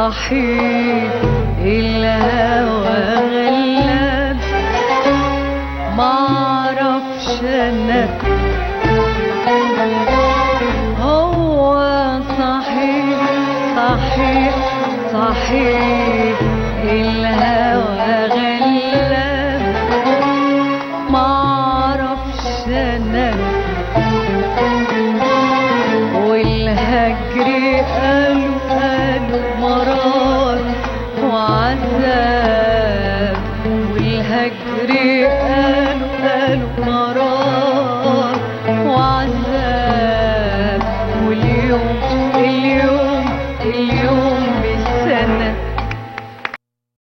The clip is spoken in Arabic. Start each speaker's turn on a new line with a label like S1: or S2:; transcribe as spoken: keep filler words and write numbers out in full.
S1: صحيح الهوى غلاب، معرفش انا هو صحيح صحيح صحيح الهوى غلاب، معرفش انا والهجر قالوا قالوا مرار وعذاب، والهجر قالوا